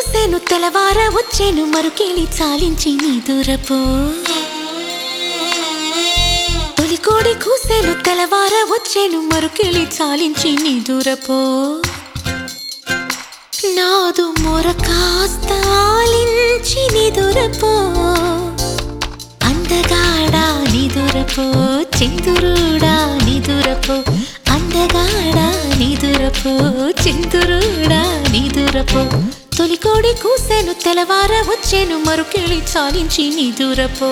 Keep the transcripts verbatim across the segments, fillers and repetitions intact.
కూసెను తెలవార వచ్చెను మరుకేలి చాలించి నీ దూరపో తొలికోడి కూసెను తెలవార వచ్చెను మరుకేలి చాలించి నీ దూరపో నాదు మొర కాస్త ఆలించి నీ దూరపో అందగాడా నీ దూరపో చిందురుడా నీ దూరపో అందగాడా నీ దూరపో చిందురుడా నీ దూరపో తొలికోడి కూసెను తెలవార వచ్చెను మరుకేలి చాలించి నీ దూరపో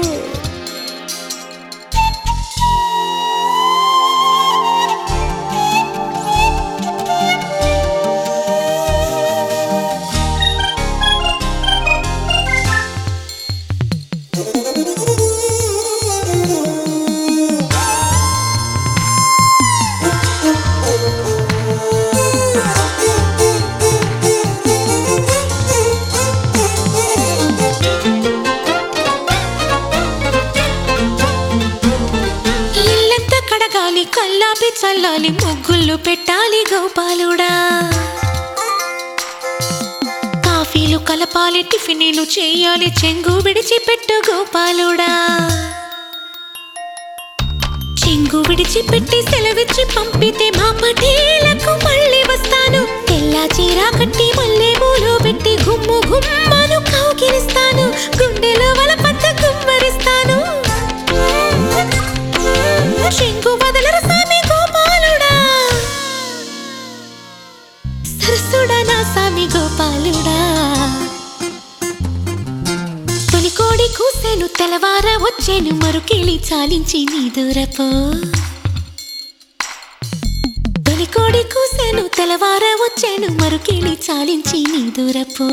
కల్లాపి చల్లాలి ముగ్గుళ్ళు పెట్టాలి గోపాలుడా కాఫీలు కలపాలి టిఫినీలు చేయాలి చెంగు విడిచి పెట్టు గోపాలుడా చెంగు విడిచి పెట్టి సెలవిచ్చి పంపితే మా పటేలకు మళ్ళీ వస్తాను తెల్ల చీర కట్టి మళ్ళీ మూలు పెట్టి గుమ్ము గుమ్మను కౌగిలిస్తాను గుండెలో వల పద్ద గుమ్మరిస్తాను చెంగు వదలర సామి గోపాలుడా సరసుడా నా సామి గోపాలుడా తొలికోడి కూసెను తెలవార వచ్చెను మరుకేలి చాలించి నీ దూరపో తొలికోడి కూసెను తెలవార వచ్చెను మరుకేలి చాలించి నీ దూరపో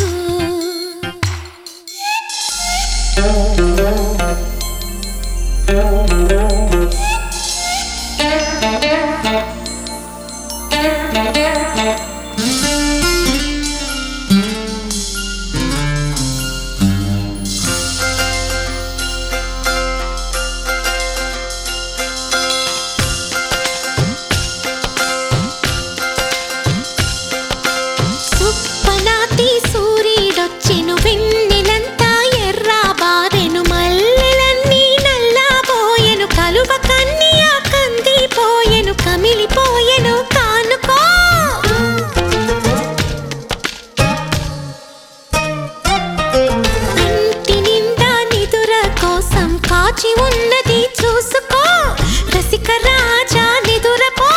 ఉన్నది చూసుకో రసిక రాజా నిదురపో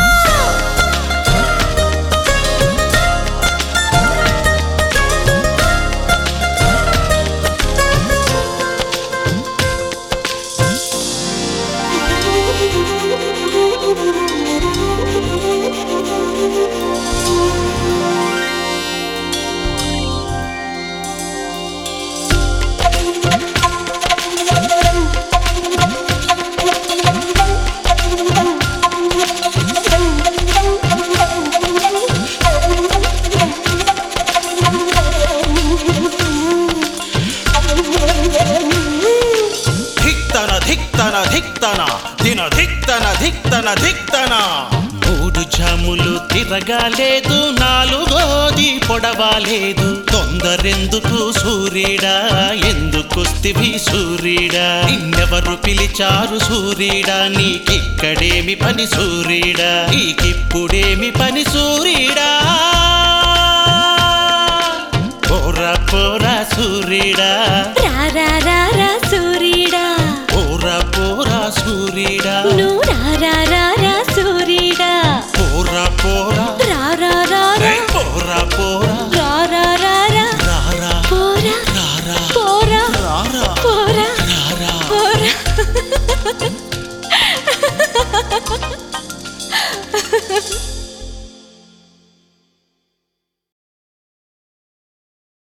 దిన ధిక్తన ధిక్తన ధిక్తన మూడు జాములు తిరగాలేదు నాలుగోది పొడవాలేదు తొందరెందుకు సూర్యుడా ఎందుకొస్తివి సూర్యుడా నిన్నెవరు పిలిచారు సూర్యుడా నీకిక్కడేమి పని సూర్యుడా నీకిప్పుడేమి పని సూర్యుడా పోరా పోరా సూర్యుడా